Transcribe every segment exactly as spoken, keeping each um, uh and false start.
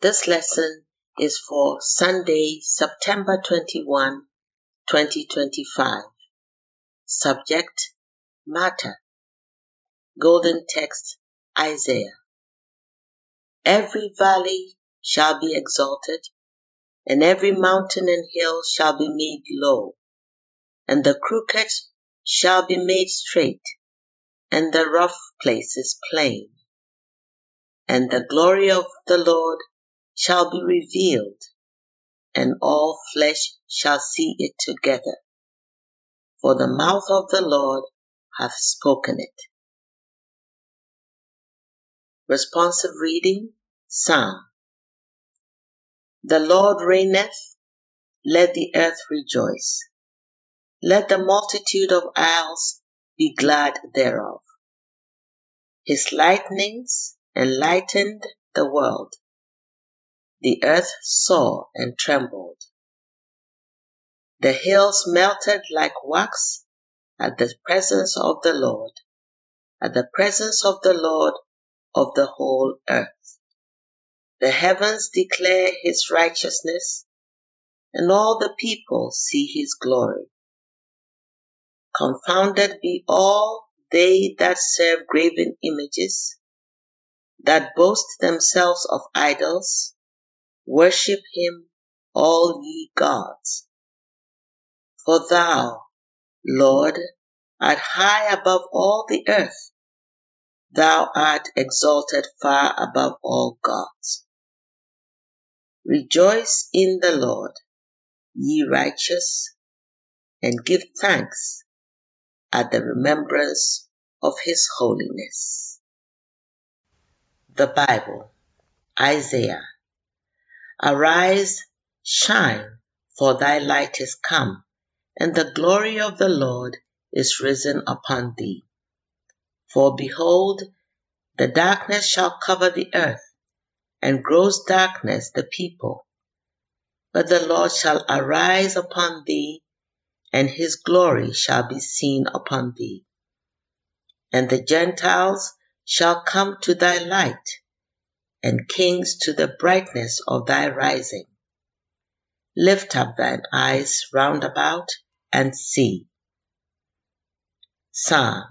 This lesson is for Sunday, September twenty-first, twenty twenty-five. Subject, Matter. Golden text, Isaiah. Every valley shall be exalted, and every mountain and hill shall be made low, and the crooked shall be made straight, and the rough places plain. And the glory of the Lord shall be revealed, and all flesh shall see it together. For the mouth of the Lord hath spoken it. Responsive reading, Psalm. The Lord reigneth, let the earth rejoice. Let the multitude of isles be glad thereof. His lightnings enlightened the world. The earth saw and trembled. The hills melted like wax at the presence of the Lord, at the presence of the Lord of the whole earth. The heavens declare his righteousness, and all the people see his glory. Confounded be all they that serve graven images, that boast themselves of idols. Worship him, all ye gods. For thou, Lord, art high above all the earth. Thou art exalted far above all gods. Rejoice in the Lord, ye righteous, and give thanks at the remembrance of his holiness. The Bible, Isaiah. Arise, shine, for thy light is come, and the glory of the Lord is risen upon thee. For behold, the darkness shall cover the earth, and gross darkness the people. But the Lord shall arise upon thee, and his glory shall be seen upon thee. And the Gentiles shall come to thy light, and kings to the brightness of thy rising. Lift up thine eyes round about, and see. Psalm.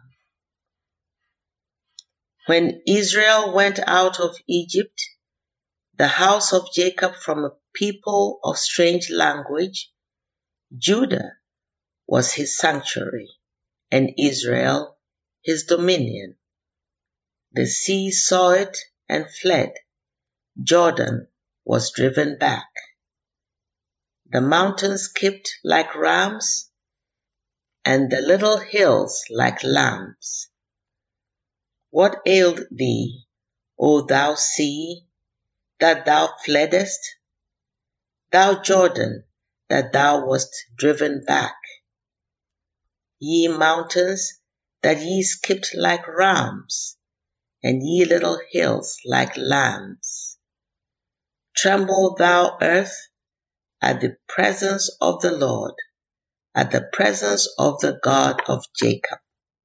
When Israel went out of Egypt, the house of Jacob from a people of strange language, Judah was his sanctuary, and Israel his dominion. The sea saw it and fled. Jordan was driven back. The mountains skipped like rams, and the little hills like lambs. What ailed thee, O thou sea, that thou fleddest? Thou Jordan, that thou wast driven back? Ye mountains, that ye skipped like rams, and ye little hills like lambs. Tremble thou earth at the presence of the Lord, at the presence of the God of Jacob.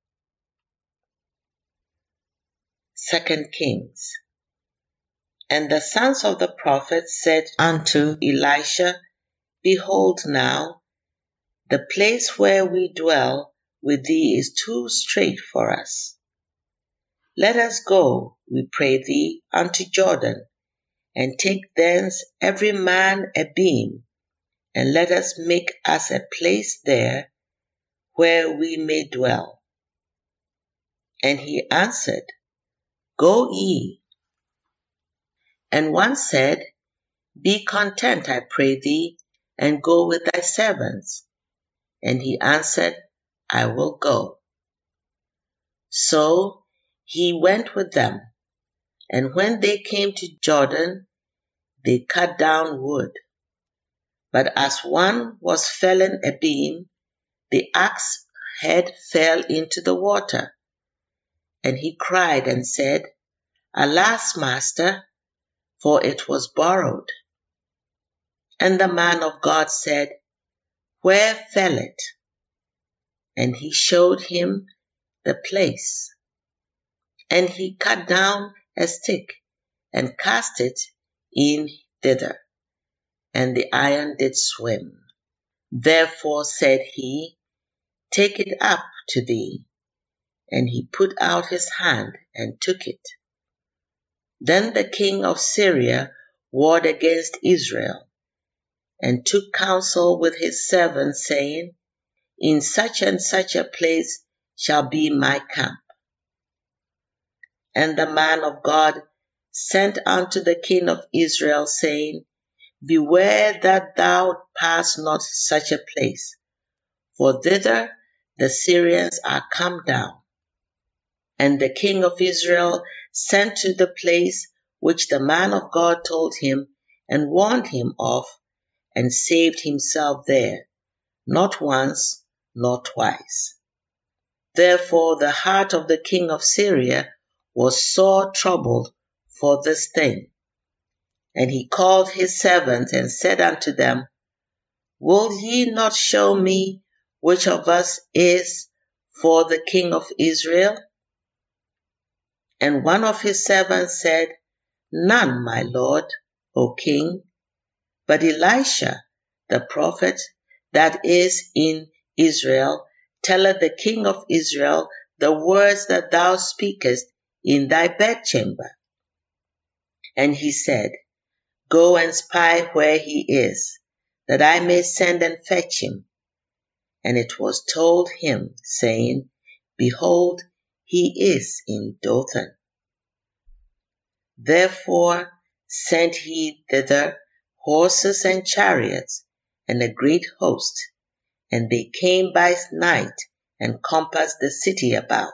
Second Kings. And the sons of the prophets said unto Elisha, Behold now, the place where we dwell with thee is too strait for us. Let us go, we pray thee, unto Jordan, and take thence every man a beam, and let us make us a place there where we may dwell. And he answered, Go ye. And one said, Be content, I pray thee, and go with thy servants. And he answered, I will go. So he went with them, and when they came to Jordan, they cut down wood. But as one was felling a beam, the axe head fell into the water. And he cried and said, Alas, master, for it was borrowed. And the man of God said, Where fell it? And he showed him the place. And he cut down a stick and cast it in thither, and the iron did swim. Therefore said he, Take it up to thee. And he put out his hand and took it. Then the king of Syria warred against Israel, and took counsel with his servants, saying, In such and such a place shall be my camp. And the man of God sent unto the king of Israel, saying, Beware that thou pass not such a place, for thither the Syrians are come down. And the king of Israel sent to the place which the man of God told him, and warned him of, and saved himself there, not once nor twice. Therefore the heart of the king of Syria was sore troubled for this thing. And he called his servants and said unto them, Will ye not show me which of us is for the king of Israel? And one of his servants said, None, my lord, O king, but Elisha, the prophet that is in Israel, telleth the king of Israel the words that thou speakest in thy bedchamber. And he said, Go and spy where he is, that I may send and fetch him. And it was told him, saying, Behold, he is in Dothan. Therefore sent he thither horses and chariots, and a great host, and they came by night and compassed the city about.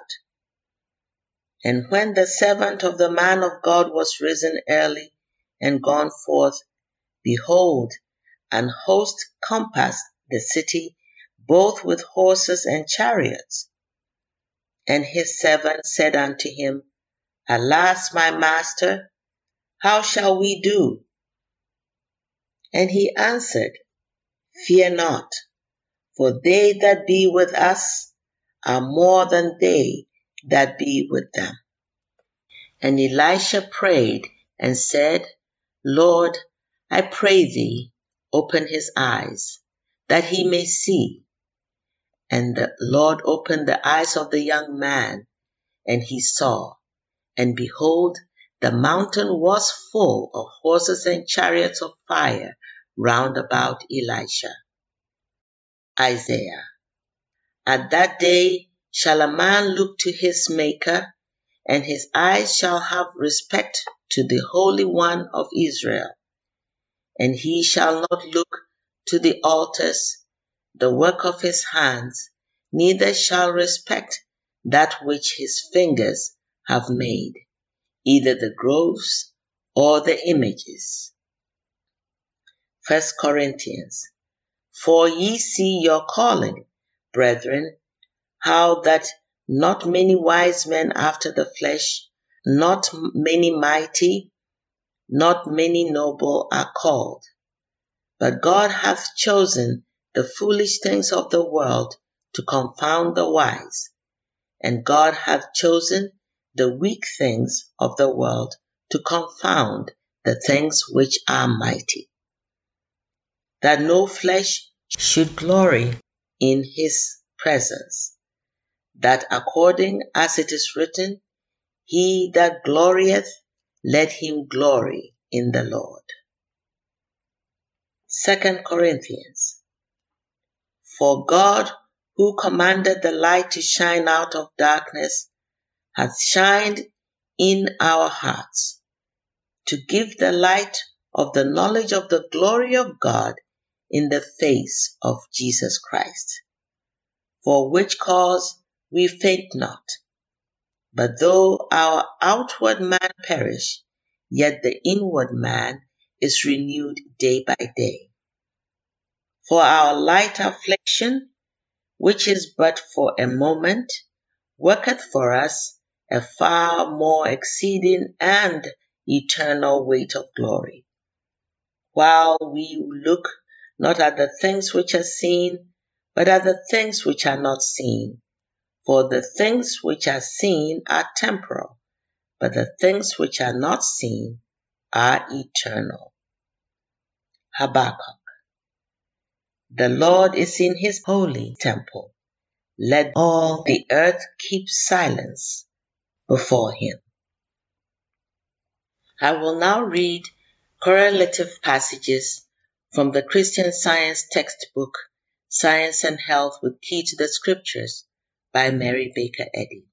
And when the servant of the man of God was risen early and gone forth, behold, an host compassed the city, both with horses and chariots. And his servant said unto him, Alas, my master, how shall we do? And he answered, Fear not, for they that be with us are more than they that be with them. And Elisha prayed and said, Lord, I pray thee, open his eyes, that he may see. And the Lord opened the eyes of the young man, and he saw. And behold, the mountain was full of horses and chariots of fire round about Elisha. Isaiah. At that day shall a man look to his Maker, and his eyes shall have respect to the Holy One of Israel. And he shall not look to the altars, the work of his hands, neither shall respect that which his fingers have made, either the groves or the images. First Corinthians. For ye see your calling, brethren, how that not many wise men after the flesh, not many mighty, not many noble are called. But God hath chosen the foolish things of the world to confound the wise, and God hath chosen the weak things of the world to confound the things which are mighty, that no flesh should glory in his presence, that according as it is written, He that glorieth, let him glory in the Lord. Second Corinthians. For God, who commanded the light to shine out of darkness, hath shined in our hearts, to give the light of the knowledge of the glory of God in the face of Jesus Christ. For which cause we faint not, but though our outward man perish, yet the inward man is renewed day by day. For our light affliction, which is but for a moment, worketh for us a far more exceeding and eternal weight of glory, while we look not at the things which are seen, but at the things which are not seen. For the things which are seen are temporal, but the things which are not seen are eternal. Habakkuk. The Lord is in his holy temple. Let all the earth keep silence before him. I will now read correlative passages from the Christian Science textbook, Science and Health with Key to the Scriptures by Mary Baker Eddy.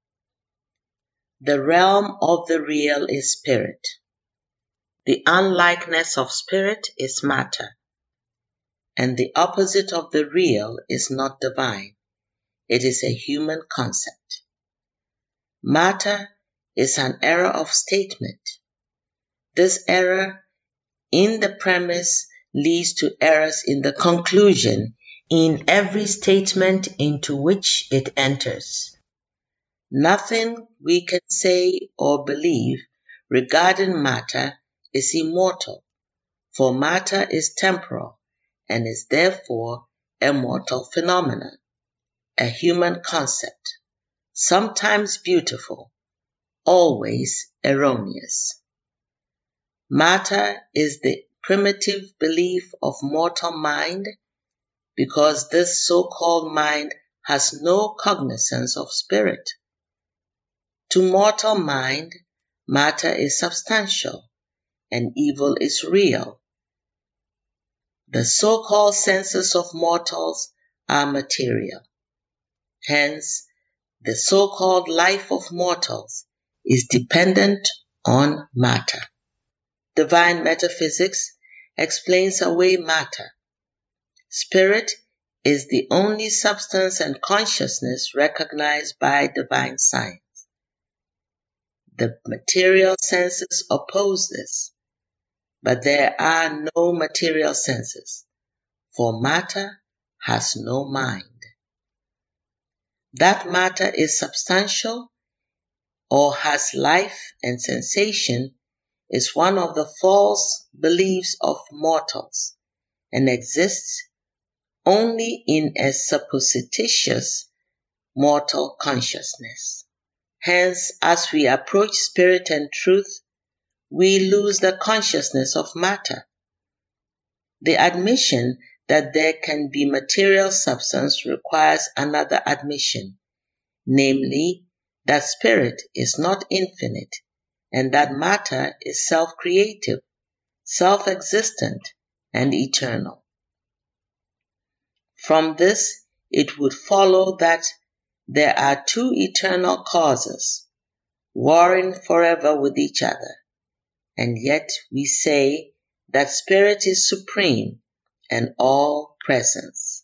The realm of the real is spirit. The unlikeness of spirit is matter. And the opposite of the real is not divine. It is a human concept. Matter is an error of statement. This error in the premise leads to errors in the conclusion in every statement into which it enters. Nothing we can say or believe regarding matter is immortal, for matter is temporal and is therefore a mortal phenomenon, a human concept, sometimes beautiful, always erroneous. Matter is the primitive belief of mortal mind because this so-called mind has no cognizance of spirit. To mortal mind, matter is substantial and evil is real. The so-called senses of mortals are material. Hence, the so-called life of mortals is dependent on matter. Divine metaphysics explains away matter. Spirit is the only substance and consciousness recognized by divine science. The material senses oppose this, but there are no material senses, for matter has no mind. That matter is substantial or has life and sensation is one of the false beliefs of mortals and exists only in a supposititious mortal consciousness. Hence, as we approach spirit and truth, we lose the consciousness of matter. The admission that there can be material substance requires another admission, namely that spirit is not infinite and that matter is self-creative, self-existent, and eternal. From this, it would follow that there are two eternal causes, warring forever with each other, and yet we say that spirit is supreme and all-presence.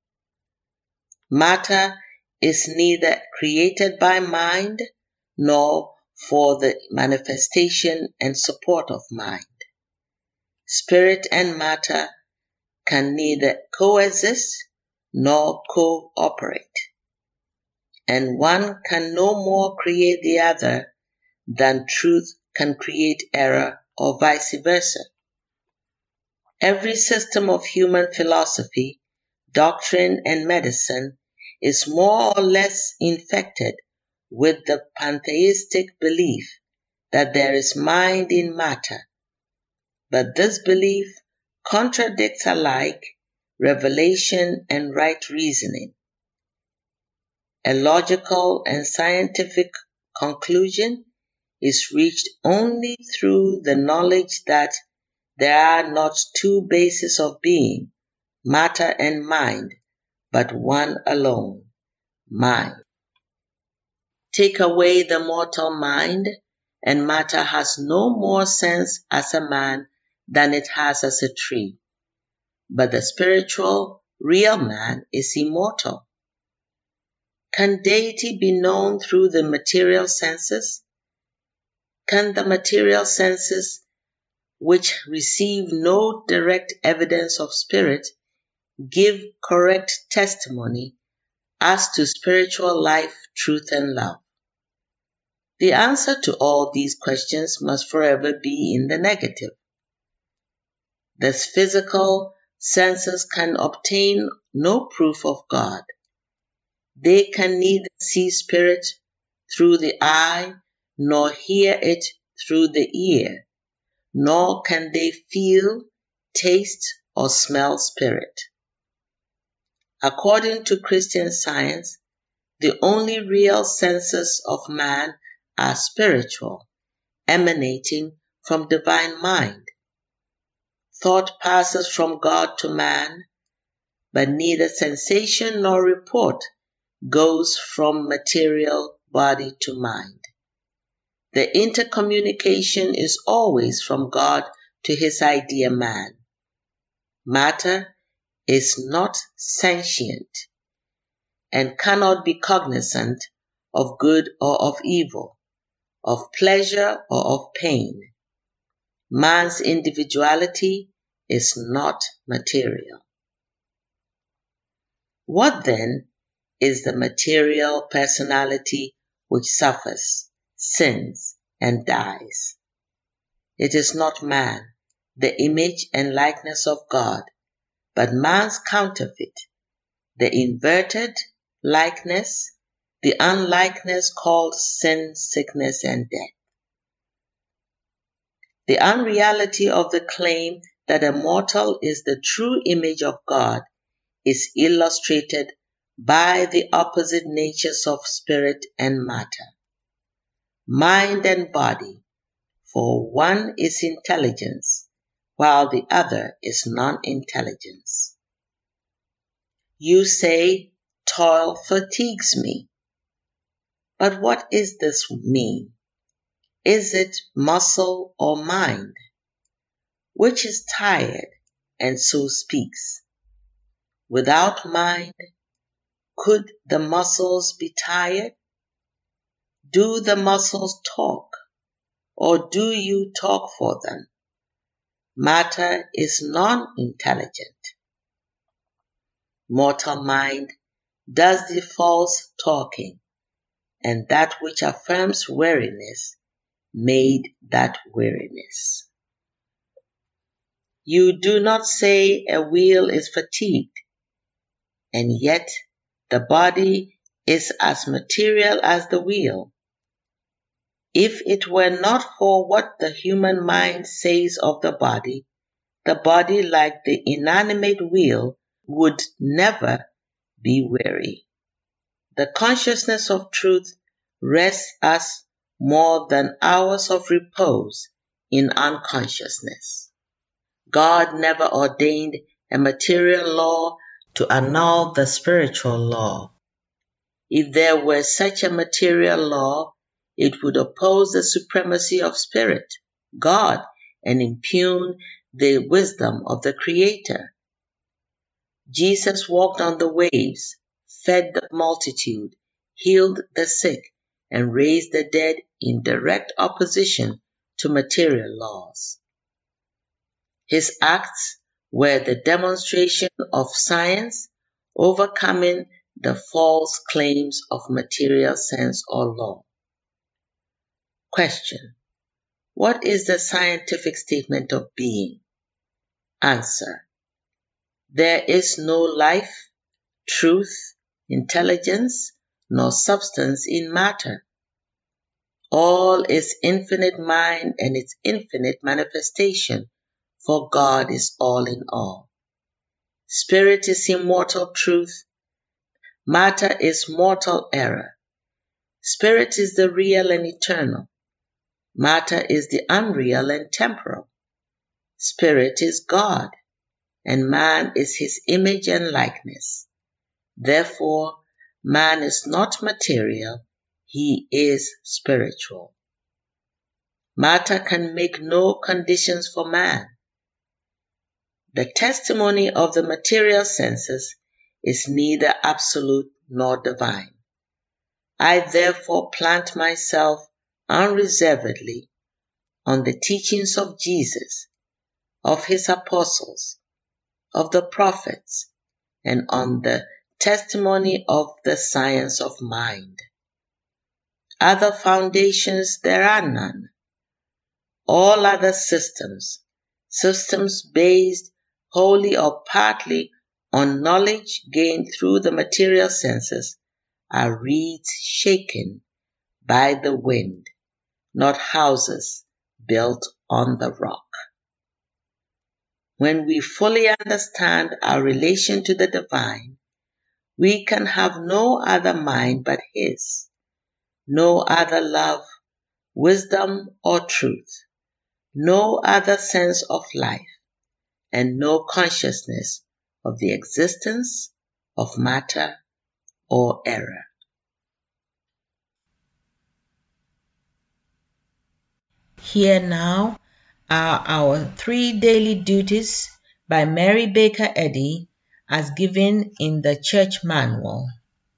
Matter is neither created by mind nor for the manifestation and support of mind. Spirit and matter can neither coexist nor cooperate, and one can no more create the other than truth can create error or vice versa. Every system of human philosophy, doctrine, and medicine is more or less infected with the pantheistic belief that there is mind in matter, but this belief contradicts alike revelation and right reasoning. A logical and scientific conclusion is reached only through the knowledge that there are not two bases of being, matter and mind, but one alone, mind. Take away the mortal mind, and matter has no more sense as a man than it has as a tree. But the spiritual, real man is immortal. Can deity be known through the material senses? Can the material senses, which receive no direct evidence of spirit, give correct testimony as to spiritual life, truth, and love? The answer to all these questions must forever be in the negative. The physical senses can obtain no proof of God. They can neither see spirit through the eye nor hear it through the ear, nor can they feel, taste, or smell spirit. According to Christian Science, the only real senses of man are spiritual, emanating from divine mind. Thought passes from God to man, but neither sensation nor report goes from material body to mind. The intercommunication is always from God to his idea man. Matter is not sentient and cannot be cognizant of good or of evil, of pleasure or of pain. Man's individuality is not material. What then is the material personality which suffers, sins, and dies? It is not man, the image and likeness of God, but man's counterfeit, the inverted likeness, the unlikeness called sin, sickness, and death. The unreality of the claim that a mortal is the true image of God is illustrated by the opposite natures of spirit and matter. Mind and body, for one is intelligence, while the other is non-intelligence. You say, toil fatigues me. But what is this mean? Is it muscle or mind? Which is tired and so speaks? Without mind, could the muscles be tired? Do the muscles talk, or do you talk for them? Matter is non-intelligent. Mortal mind does the false talking, and that which affirms weariness made that weariness. You do not say a wheel is fatigued, and yet the body is as material as the wheel. If it were not for what the human mind says of the body, the body, like the inanimate wheel, would never be weary. The consciousness of truth rests us more than hours of repose in unconsciousness. God never ordained a material law to annul the spiritual law. If there were such a material law, it would oppose the supremacy of spirit, God, and impugn the wisdom of the Creator. Jesus walked on the waves, fed the multitude, healed the sick, and raised the dead in direct opposition to material laws. His acts were the demonstration of science overcoming the false claims of material sense or law. Question: what is the scientific statement of being? Answer: there is no life, truth, intelligence, nor substance in matter. All is infinite mind and its infinite manifestation, for God is all in all. Spirit is immortal truth. Matter is mortal error. Spirit is the real and eternal. Matter is the unreal and temporal. Spirit is God, and man is his image and likeness. Therefore, man is not material, he is spiritual. Matter can make no conditions for man. The testimony of the material senses is neither absolute nor divine. I therefore plant myself unreservedly on the teachings of Jesus, of his apostles, of the prophets, and on the testimony of the science of mind. Other foundations there are none. All other systems, systems based wholly or partly on knowledge gained through the material senses, are reeds shaken by the wind, not houses built on the rock. When we fully understand our relation to the divine, we can have no other mind but His, no other love, wisdom, or truth, no other sense of life, and no consciousness of the existence of matter or error. Here now are our three daily duties by Mary Baker Eddy as given in the Church Manual.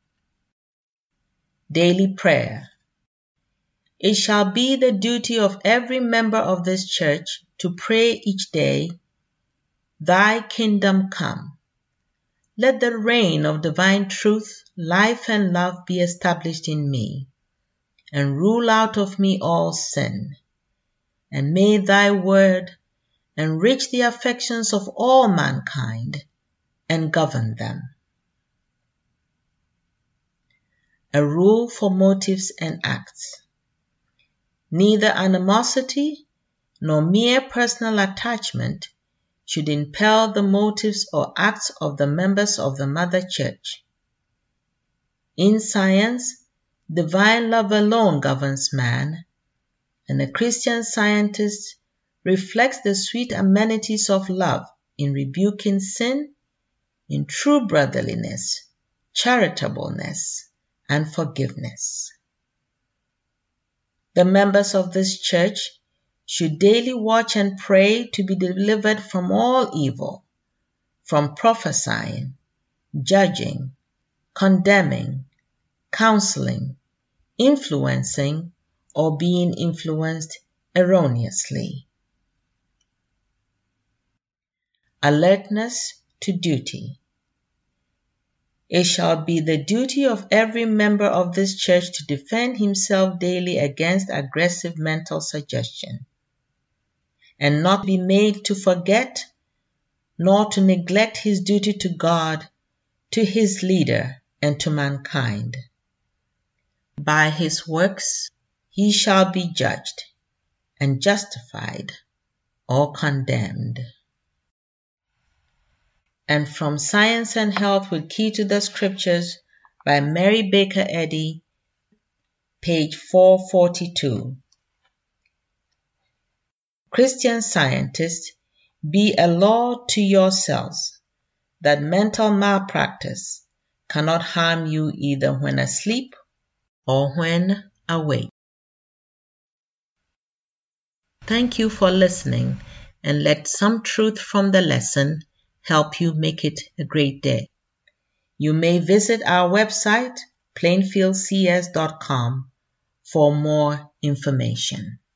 Daily Prayer. It shall be the duty of every member of this church to pray each day, Thy kingdom come. Let the reign of divine truth, life, and love be established in me, and rule out of me all sin. And may thy word enrich the affections of all mankind and govern them. A rule for motives and acts. Neither animosity nor mere personal attachment should impel the motives or acts of the members of the Mother Church. In science, divine love alone governs man, and a Christian Scientist reflects the sweet amenities of love in rebuking sin, in true brotherliness, charitableness, and forgiveness. The members of this church should daily watch and pray to be delivered from all evil, from prophesying, judging, condemning, counseling, influencing, or being influenced erroneously. Alertness to duty. It shall be the duty of every member of this church to defend himself daily against aggressive mental suggestion, and not be made to forget nor to neglect his duty to God, to his leader, and to mankind. By his works he shall be judged and justified or condemned. And from Science and Health with Key to the Scriptures by Mary Baker Eddy, page four forty-two. Christian Scientists, be a law to yourselves that mental malpractice cannot harm you either when asleep or when awake. Thank you for listening, and let some truth from the lesson help you make it a great day. You may visit our website, plainfield c s dot com, for more information.